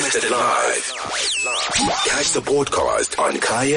Broadcasted live. Catch the podcast on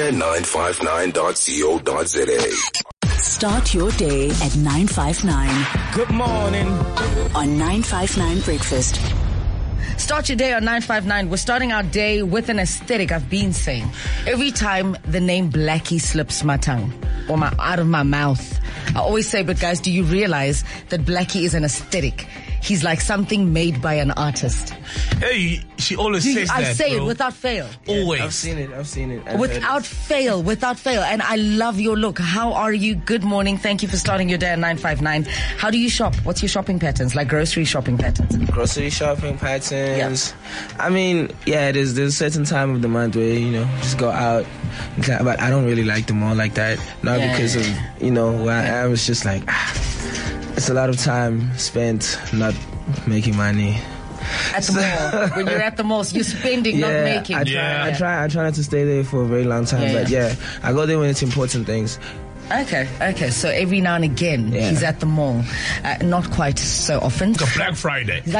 kaya959.co.za. Start your day at 959. Good morning. On 959 Breakfast. Start your day on 959. We're starting our day with an aesthetic. I've been saying every time the name Blackie slips my tongue or out of my mouth, I always say, but guys, do you realize that Blackie is an aesthetic? He's like something made by an artist. Hey, she always says that, I say bro. it without fail. Always. I've seen it. Without fail. And I love your look. How are you? Good morning. Thank you for starting your day at 959. How do you shop? What's your shopping patterns? Like grocery shopping patterns? Grocery shopping patterns. Yeah. I mean, yeah, there's a certain time of the month where, just go out. But I don't really like the mall like that. Not because of, where I am. It's just like, it's a lot of time spent not making money. At the mall. When you're at the mall, you're spending, not making. I try not to stay there for a very long time. But I go there when it's important things. Okay. So every now and again, he's at the mall. Not quite so often. It's a Black Friday. He's a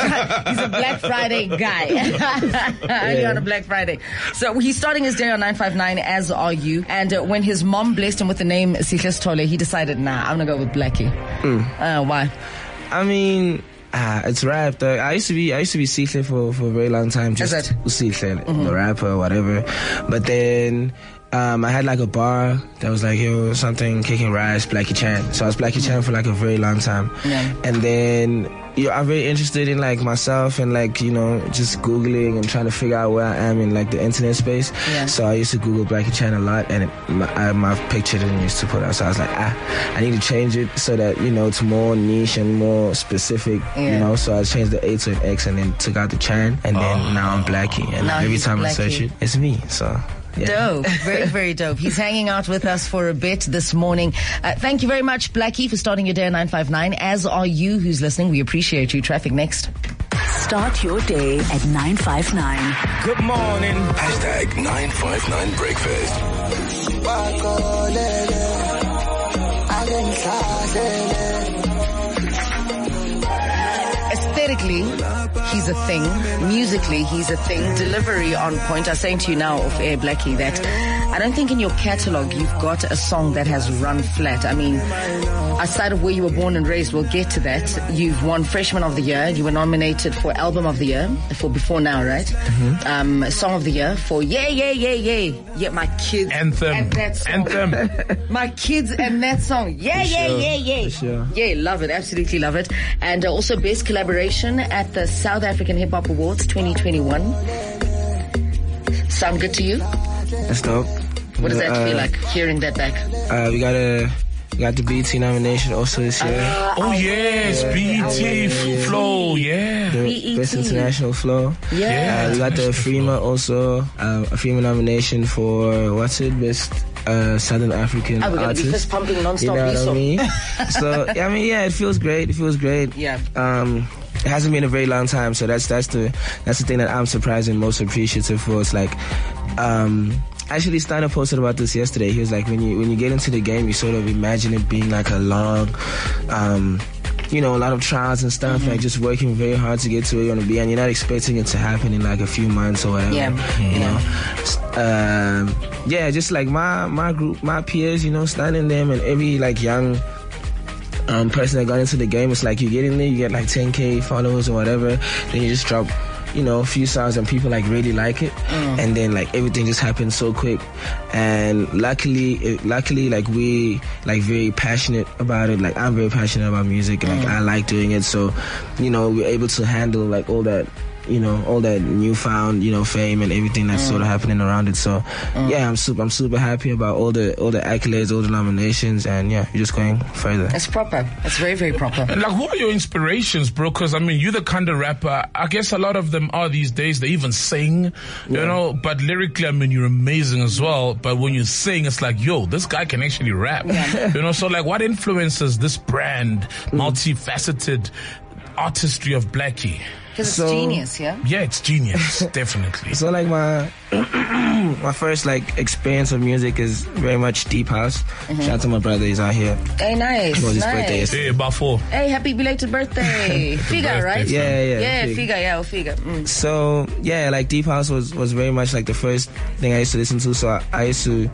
Black Friday guy. Only on a Black Friday. So he's starting his day on 959, as are you. And when his mom blessed him with the name Sihle Sithole, he decided, I'm going to go with Blackie. Why? I mean... it's rap though. I used to be Sihle for a very long time. Just Sihle, the rapper or whatever. But then I had like a bar that was like, something kicking rice, Blackie Chan. So I was Blackie Chan for like a very long time. Yeah. And then I'm very interested in like myself and like, just Googling and trying to figure out where I am in like the internet space. Yeah. So I used to Google Blackie Chan a lot and my picture didn't used to put out. So I was like, I need to change it so that, it's more niche and more specific, So I changed the A to an X and then took out the Chan and then now I'm Blackie. And every time I search it, it's me. So... yeah. Dope. Very, very dope. He's hanging out with us for a bit this morning. Thank you very much, Blackie, for starting your day at 959. As are you who's listening. We appreciate you. Traffic next. Start your day at 959. Good morning. Hashtag 959 Breakfast. Aesthetically, he's a thing. Musically, he's a thing. Delivery on point. I was saying to you now off air, Blackie, that I don't think in your catalog you've got a song that has run flat. I mean, aside of where you were born and raised, we'll get to that. You've won Freshman of the Year. You were nominated for Album of the Year for Before Now, right? Mm-hmm. Song of the Year for Yeah, my kids. Anthem. And that song. Anthem. My kids and that song. Yeah. Sure. Yeah, love it. Absolutely love it. And also Best Collaboration at the South African Hip Hop Awards 2021. Sound good to you? That's dope. What does that feel like, hearing that back? We got the BET nomination also this year. BET Flow, The Best International Flow. Yeah. We got the FREMA also, a FREMA nomination for, Best Southern African we're artist. Gonna be fist pumping non-stop. You know what I mean? So, it feels great. Yeah. It hasn't been a very long time, so that's the thing that I'm surprised and most appreciative for. It's like, actually, Steiner posted about this yesterday. He was like, when you get into the game, you sort of imagine it being like a long, a lot of trials and stuff, like just working very hard to get to where you want to be, and you're not expecting it to happen in like a few months or whatever. Just like my group, my peers, standing them and every like young person that got into the game, it's like you get in there, you get like 10K followers or whatever, then you just drop a few songs and people like really like it, and then like everything just happens so quick. And luckily like we like very passionate about it. Like I'm very passionate about music and like I like doing it, so we're able to handle like all that all that newfound, fame and everything that's sort of happening around it. So I'm super happy about all the accolades, all the nominations, and you're just going further. It's proper. It's very, very proper. And like, who are your inspirations, bro? Because I mean, you're the kind of rapper, I guess a lot of them are these days, they even sing, but lyrically, I mean, you're amazing as well. But when you sing, it's like, this guy can actually rap. So like, what influences this brand, multifaceted artistry of Blackie? Because it's genius, yeah? Yeah, it's genius, definitely. So like my first like experience of music is very much deep house. Shout out to my brother, he's out here. Hey, nice. It was his nice. birthday yesterday. Hey, about 4. Hey, happy belated birthday. Figa, right? Yeah, Figa. So yeah, like deep house was very much like the first thing I used to listen to. So I used to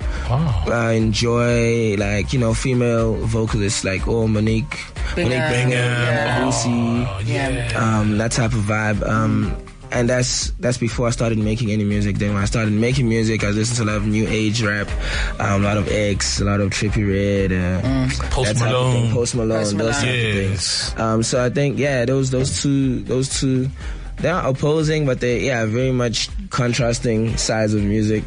enjoy like, you know, female vocalists like Monique Bingham, Lucy, that type of vibe. And that's before I started making any music. Then when I started making music, I listened to a lot of new age rap, a lot of X, a lot of Trippie Redd, Post Malone, those type of things. So I think those two. They're not opposing, but they very much contrasting sides of music,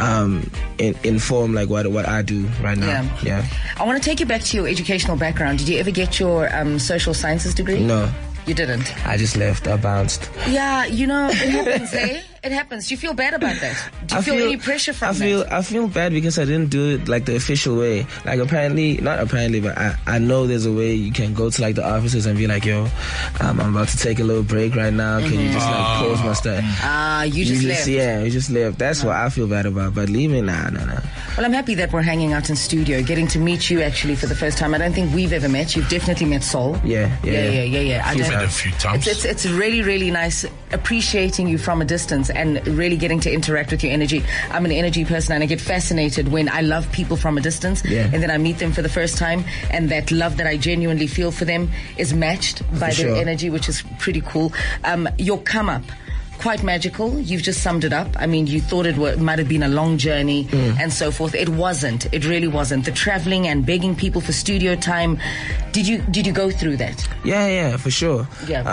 inform like what I do right now. Yeah. I want to take you back to your educational background. Did you ever get your social sciences degree? No. You didn't? I just left. I bounced. Yeah, you know, it happens, eh? It happens. Do you feel bad about that? Do you feel any pressure from that? I feel bad because I didn't do it like the official way. Like not apparently, but I know there's a way you can go to like the offices and be like, yo, I'm about to take a little break right now. Can you just like pause my stuff? You just left. Yeah, you just left. That's what I feel bad about. But leaving, nah. Well, I'm happy that we're hanging out in studio, getting to meet you actually for the first time. I don't think we've ever met. You've definitely met Sol. Yeah. We've met a few times. It's really, really nice appreciating you from a distance and really getting to interact with your energy. I'm an energy person and I get fascinated when I love people from a distance and then I meet them for the first time, and that love that I genuinely feel for them is matched by their energy, which is pretty cool. Your come up, quite magical. You've just summed it up. I mean, you thought it might have been a long journey and so forth. It wasn't. It really wasn't. The traveling and begging people for studio time. Did you go through that? Yeah, for sure.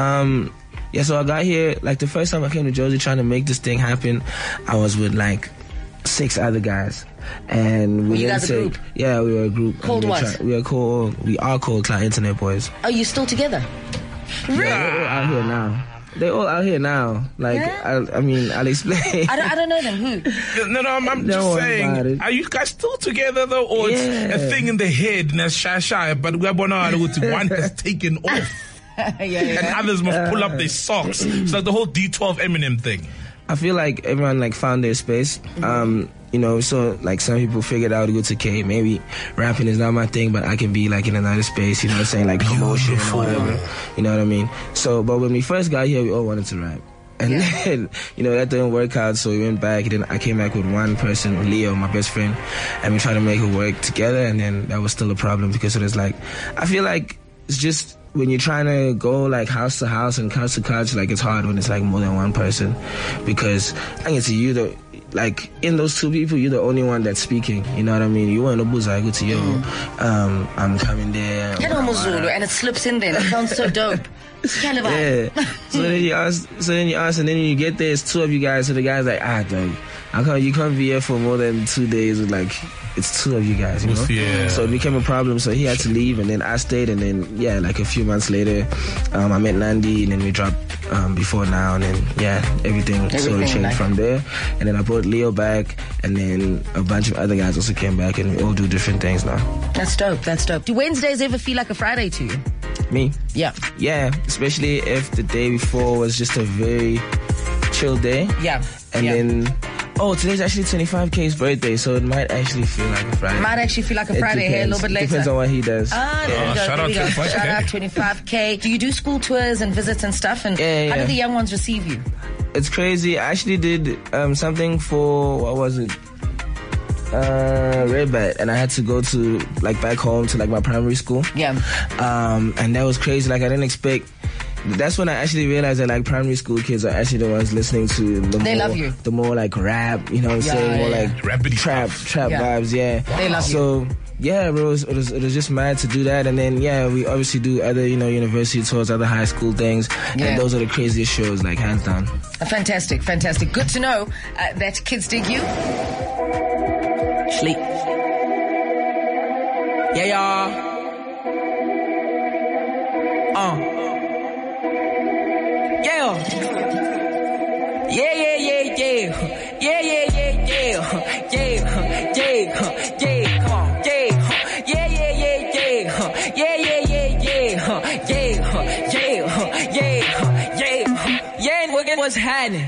Yeah. So I got here, like the first time I came to Jozi trying to make this thing happen, I was with like 6 other guys. And you guys a group? Yeah, we were a group. Called what? We are called Cloud Internet Boys. Are you still together? Really? Yeah, they're all out here now. Like, I mean, I'll explain. I don't know them. Who? No, I'm just saying. Are you guys still together though, or it's a thing in the head and that's shy? But one has taken off. And others must pull up their socks. It's like the whole D12 Eminem thing. I feel like everyone like found their space. You know, so like some people figured out to go to K. Maybe rapping is not my thing, but I can be like in another space, you know what I'm saying? Like promotion or whatever. You know what I mean? So, but when we first got here, we all wanted to rap. And then, you know, that didn't work out, so we went back. And then I came back with one person, Leo, my best friend, and we tried to make it work together. And then that was still a problem because it was like, I feel like it's just, when you're trying to go like house to house and couch to couch, like it's hard when it's like more than one person, because I think it's you like in those 2 people, you're the only one that's speaking. You know what I mean? You want to buzz, I go to you. I'm coming there. And it slips in there. It sounds so dope. Yeah. So then you ask, and then you get there, it's 2 of you guys. So the guy's like, dog, you can't be here for more than 2 days. Like, it's 2 of you guys, you know? Yeah. So it became a problem. So he had to leave, and then I stayed, and then, like a few months later, I met Nandi, and then we dropped Before Now, and then, everything sort of changed from there. And then I brought Leo back, and then a bunch of other guys also came back, and we all do different things now. That's dope. Do Wednesdays ever feel like a Friday to you? Me? Yeah. Yeah, especially if the day before was just a very chill day. Yeah. And then, today's actually 25K's birthday, so it might actually feel like a Friday. Hey, a little bit later. Depends on what he does. Shout out 25K. Shout out 25K. Do you do school tours and visits and stuff? And how do the young ones receive you? It's crazy. I actually did something for, what was it? Redbat, and I had to go to like back home to like my primary school. Yeah. And that was crazy. Like I didn't expect. That's when I actually realized that like primary school kids are actually the ones listening to the more like rap, you know what I'm saying? More like rappity trap vibes, They love you. So yeah, bro, it was just mad to do that. And then we obviously do other, you know, university tours, other high school things, and those are the craziest shows, like hands down. Fantastic. Good to know that kids dig you. Sleep. Yeah, y'all. What's happening?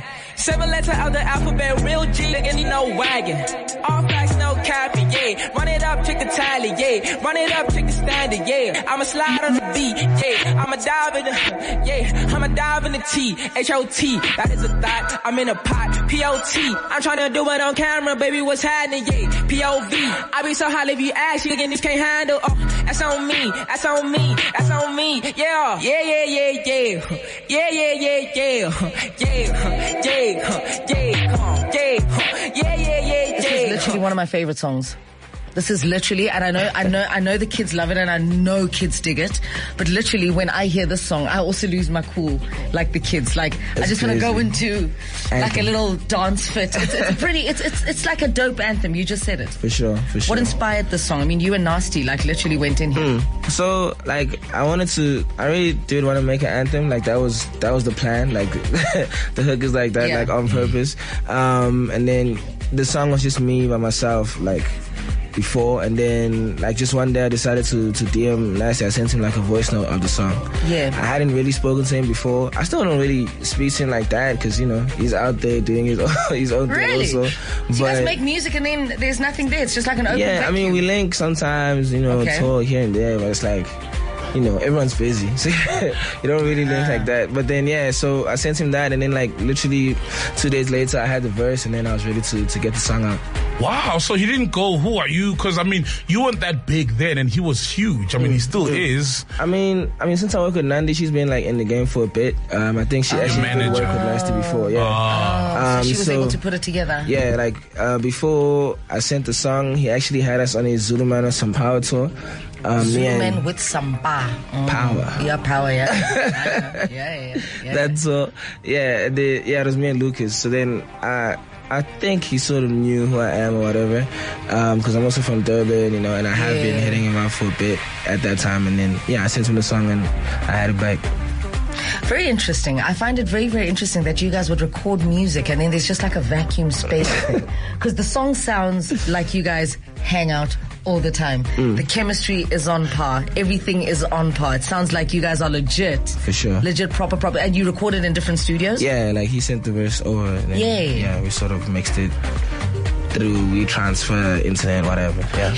7 letter of the alphabet, real G, and you know wagon. All facts, no copy, yeah. Run it up, check the tally, yeah. Run it up, check the standard, yeah. I'ma slide on the beat, yeah. I'ma dive in the, yeah. I'ma dive in the T, H-O-T. That is a thought, I'm in a pot, P-O-T. I'm trying to do it on camera, baby, what's happening, yeah. P-O-V. I be so hot if you ask, you again, this can't handle. Oh, that's on me, that's on me, that's on me, yeah. Yeah, yeah, yeah, yeah. Yeah, yeah, yeah, yeah. Yeah, yeah, yeah, come on, yeah. Yeah, yeah, yeah, yeah. This is literally one of my favorite songs. This is literally, and I know the kids love it, and I know kids dig it. But literally, when I hear this song, I also lose my cool, like the kids. Like I just want to go into like a little dance fit. It's like a dope anthem. You just said it. For sure. What inspired this song? I mean, you and Nasty like literally went in here. So like I really did want to make an anthem. Like that was the plan. Like the hook is like that, like on purpose. And then the song was just me by myself, like before, and then like just one day I decided to DM Nasty. I sent him like a voice note of the song. Yeah. I hadn't really spoken to him before. I still don't really speak to him like that because, you know, he's out there doing his own thing also. So you guys make music and then there's nothing there. It's just like an open vacuum. I mean, we link sometimes, you know, talk here and there, but it's like, you know, everyone's busy, so you don't really link like that. But then, so I sent him that, and then like literally 2 days later, I had the verse, and then I was ready to get the song out. Wow, so he didn't go, who are you? Because, I mean, you weren't that big then, and he was huge. I mean, he still is. I mean, since I work with Nandi, she's been like in the game for a bit. I think she actually did work with Nasty before, so she was able to put it together. Yeah, like before I sent the song, he actually had us on his Zulu Man Some Power tour. Zuluman with some power. Yeah, power, yeah. yeah. That's all. It was me and Lucas. So then I think he sort of knew who I am or whatever, because I'm also from Durban, you know, and I have been hitting him out for a bit at that time. And then, I sent him the song and I had it back. Very interesting. I find it very, very interesting that you guys would record music and then there's just like a vacuum space thing. Because the song sounds like you guys hang out all the time. The chemistry is on par. Everything is on par. It sounds like you guys are legit. For sure. Legit, proper. And you recorded in different studios? Yeah, like he sent the verse over. And then, yeah, we sort of mixed it through WeTransfer, internet, whatever. Yeah.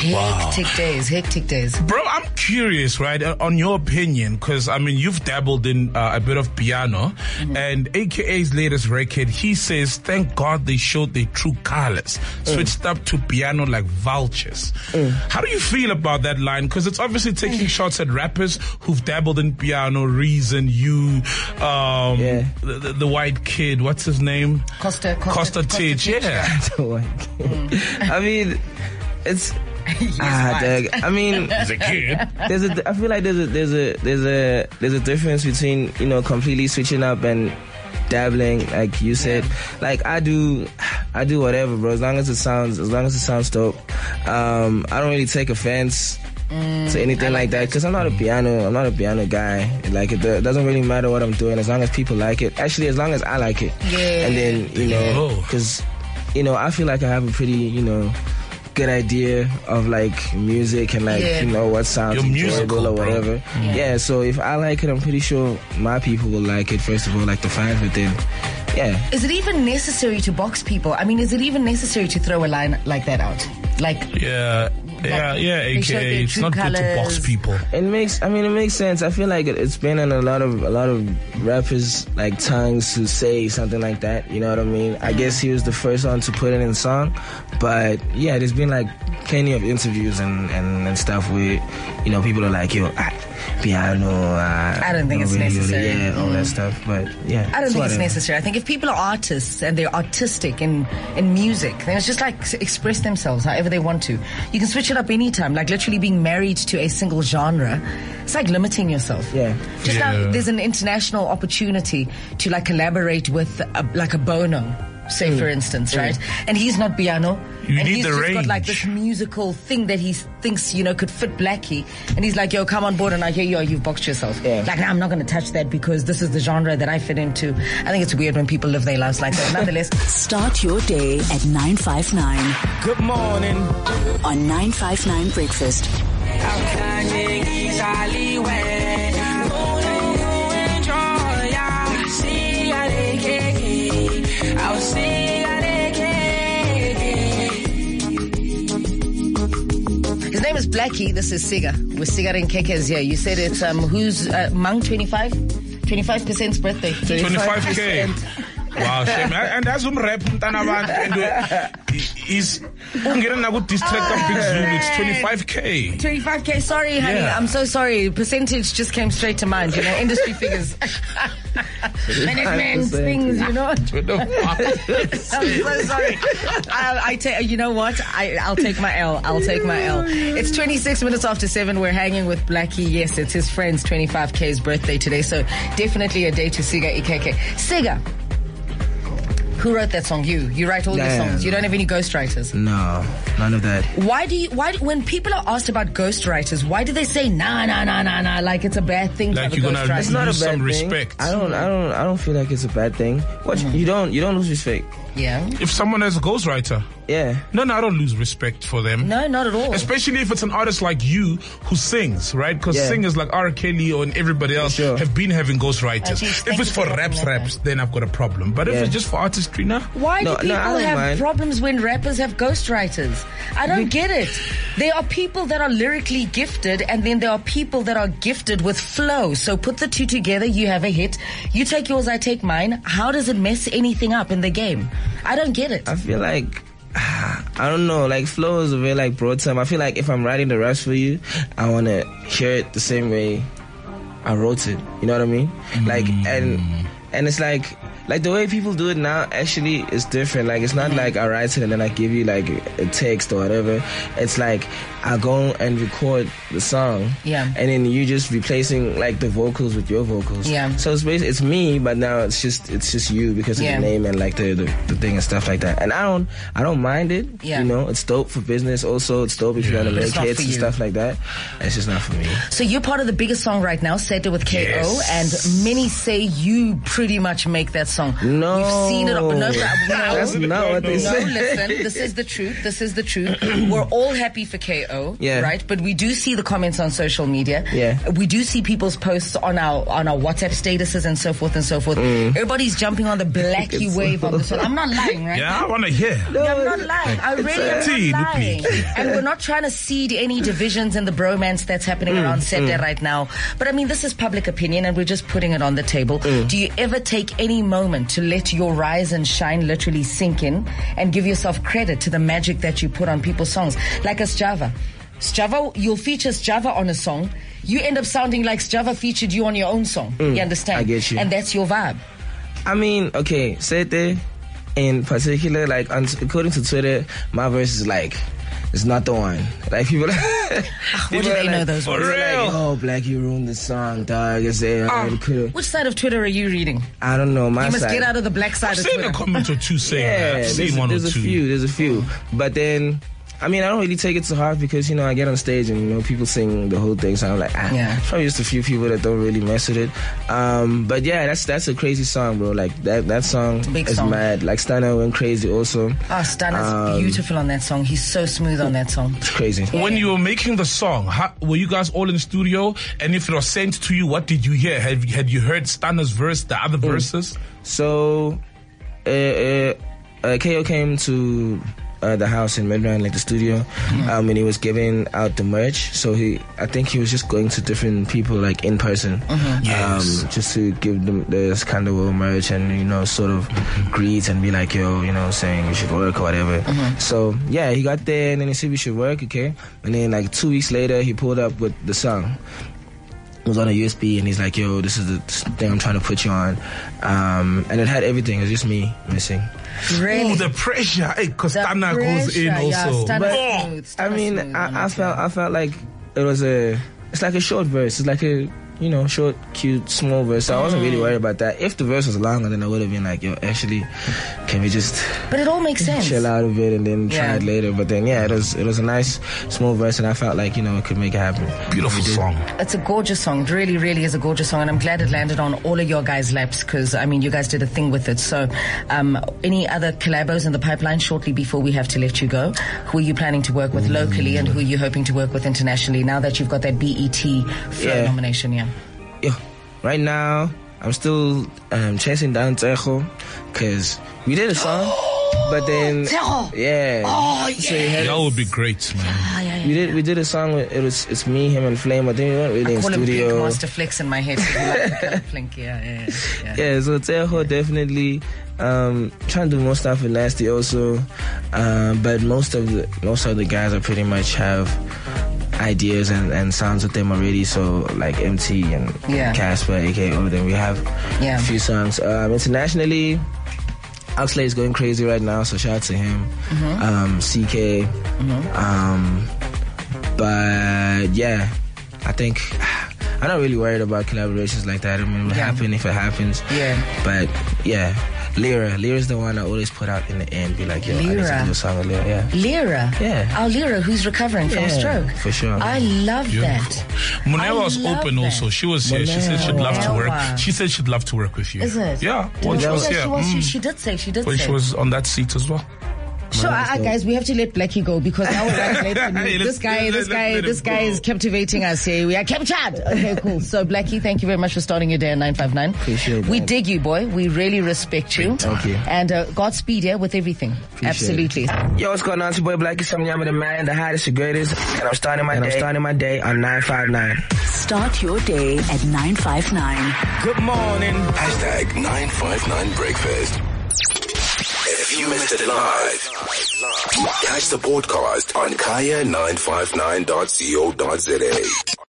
Hectic days. Bro, I'm curious, right, on your opinion, because, I mean, you've dabbled in a bit of piano, and AKA's latest record, he says, thank God they showed their true colors, switched up to piano like vultures. How do you feel about that line? Because it's obviously taking shots at rappers who've dabbled in piano, Reason, you, the white kid, what's his name? Costa Titch, yeah. The white kid. I mean, it's I mean, he's a kid. I feel like there's a difference between, you know, completely switching up and dabbling, like you said. Like I do whatever, bro. As long as it sounds dope. I don't really take offense to anything like that because I'm not a piano guy. Like it doesn't really matter what I'm doing as long as people like it. Actually, as long as I like it. Yeah. And then, you know, because, you know, I feel like I have a pretty, you know, good idea of like music and like, you know, what sounds enjoyable or whatever. Yeah, so if I like it, I'm pretty sure my people will like it, first of all, like the fans, but then, Is it even necessary to box people? I mean, is it even necessary to throw a line like that out? Like, AKA, it's not good to box people. It makes sense. I feel like it's been on a lot of rappers' like tongues to say something like that. You know what I mean? I guess he was the first one to put it in the song, but there's been like plenty of interviews and stuff where, you know, people are like, yo, piano. I don't think it's necessary. All that stuff, but I don't think it's necessary. I think if people are artists and they're artistic in music, then it's just like express themselves however they want to. You can switch it up anytime. Like literally being married to a single genre, it's like limiting yourself. Now there's an international opportunity to like collaborate with like a Bono, say for instance, right? And he's not piano. He's just got like this musical thing that he thinks, you know, could fit Blackie. And he's like, yo, come on board. And I hear you've boxed yourself. Like, I'm not going to touch that because this is the genre that I fit into. I think it's weird when people live their lives like that. Nonetheless. Start your day at 959. Good morning. On 959 Breakfast. I was With Blackie, this is Siga. With Siga and Kekes here. You said it's, who's, Mang 25? 25%'s birthday. 25K. Wow, shame. And that's rap and he's getting a good distract of Big Zulu. It's 25K. 25K. Sorry, honey. Yeah. I'm so sorry. Percentage just came straight to mind. You know, industry figures. Management things. You know. I'm so sorry. You know what? I'll take my L. It's 26 minutes after 7. We're hanging with Blackie. Yes, it's his friend's 25K's birthday today. So definitely a day to Siga Ikeke. Siga. Who wrote that song? You write all your songs. You don't have any ghostwriters? No, none of that. Why when people are asked about ghostwriters, why do they say nah, like it's a bad thing to have a ghostwriter? It's not a bad some thing. Respect. I don't feel like it's a bad thing. What you don't lose respect. Yeah. If someone has a ghostwriter, yeah. No, I don't lose respect for them. No, not at all. Especially if it's an artist like you who sings, right? Because singers like R. Kelly and everybody else have been having ghostwriters. If it's for raps, then I've got a problem. But if it's just for artistry, now. Why do people have problems when rappers have ghostwriters? I don't get it. There are people that are lyrically gifted, and then there are people that are gifted with flow. So put the two together, you have a hit. You take yours, I take mine. How does it mess anything up in the game? I don't get it. I feel like, I don't know, like flow is a very like broad term. I feel like if I'm writing the raps for you, I want to hear it the same way I wrote it. You know what I mean? Like, and it's like the way people do it now actually is different. Like, it's not like I write it and then I give you like a text or whatever. It's like I go and record the song. Yeah. And then you just replacing like the vocals with your vocals. Yeah. So it's basically, it's me, but now it's just you because of the name and like the thing and stuff like that. And I don't mind it. Yeah. You know, it's dope for business also. It's dope if you want to make hits and stuff like that. It's just not for me. So you're part of the biggest song right now, Set It with KO, and many say you pretty much make that song. No. You've seen it. No, that's not what they say. No, listen, this is the truth. We're all happy for KO, right? But we do see the comments on social media. Yeah. We do see people's posts on our WhatsApp statuses and so forth and so forth. Everybody's jumping on the Blackie wave on this one. I'm not lying, right? Yeah, I want to hear. No, I'm not lying. I really am not lying. And we're not trying to seed any divisions in the bromance that's happening around Sete right now. But I mean, this is public opinion and we're just putting it on the table. Do you ever take any moment to let your rise and shine literally sink in and give yourself credit to the magic that you put on people's songs? Like Sjava. Sjava, you'll feature Sjava on a song. You end up sounding like Sjava featured you on your own song. You understand? I get you. And that's your vibe. I mean, okay, Sete in particular, like according to Twitter, my verse is like, it's not the one. Like people, what do they know those words? Like, oh, Blackie ruined the song, dog. Which side of Twitter are you reading? I don't know. My You must side. get out of the black side of Twitter. I've seen a comment or two saying that. I've seen one or two. There's a few. But then, I mean, I don't really take it to heart because, you know, I get on stage and, you know, people sing the whole thing. So I'm like, probably just a few people that don't really mess with it. But yeah, that's a crazy song, bro. Like that song is song. mad. Like Stunner went crazy also. Oh, Stunner's beautiful on that song. He's so smooth on that song. It's crazy. When you were making the song, were you guys all in the studio? And if it was sent to you, what did you hear? Had you heard Stunner's verse, the other verses? So, KO came to the house in Midrand, like the studio, when he was giving out the merch. So I think he was just going to different people like in person, just to give them this kind of merch and, you know, sort of greet and be like, yo, you know, saying we should work or whatever. So yeah, he got there and then he said we should work, okay. And then like 2 weeks later, he pulled up with the song. It was on a USB and he's like, yo, this is the thing I'm trying to put you on. And it had everything. It was just me missing. Really? Oh, the pressure. Hey, because Stunner goes in also. I mean, I felt like it's like a short verse. It's like a, you know, short, cute, small verse. So I wasn't really worried about that. If the verse was longer, then I would have been like, yo, actually, can we just... But it all makes sense. Chill out a bit and then try it later. But then, yeah, it was a nice, small verse and I felt like, you know, it could make it happen. Beautiful song. It's a gorgeous song. It really, really is a gorgeous song. And I'm glad it landed on all of your guys' laps because, I mean, you guys did a thing with it. So, any other collabos in the pipeline shortly before we have to let you go? Who are you planning to work with locally and who are you hoping to work with internationally now that you've got that BET Flow nomination? Yeah, right now I'm still chasing down Tsecho because we did a song. But then, yeah. Oh, yeah. That would be great, man. We did a song. It's me, him, and Flame. I think we weren't really in call studio. him Master Flex in my head. Like Flink, yeah. So Teho definitely trying to do more stuff with Nasty also, but most of the guys are pretty much have ideas and sounds with them already. So like MT and Casper, aka Odin, we have a few songs. Internationally, Oxlade is going crazy right now, so shout out to him. CK. But yeah, I think I'm not really worried about collaborations like that. I mean, it will happen if it happens. Yeah. But yeah, Lyra's the one I always put out in the end. Be like, yo, I need to do a song with Lyra. Yeah. Lyra? Yeah. Our Lyra, who's recovering from stroke. For sure. I love that. Munewa was open also. She was here. She said she'd love to work. She said she'd love to work with you. Is it? Yeah. When she was here. She did say. When she was on that seat as well. Sure, guys, we have to let Blackie go because now we're running late for news. This guy is captivating us here. We are captured. Okay, cool. So, Blackie, thank you very much for starting your day at 959. Appreciate it. We dig you, boy. We really respect you. Thank you. And Godspeed with everything. Appreciate Absolutely. Yo, what's going on? It's your boy Blackie, some Yama the man, the hottest, the greatest. And I'm starting my day on 959. Start your day at 959. Good morning. Hashtag 959 breakfast. If you missed it live, catch the podcast on kaya959.co.za.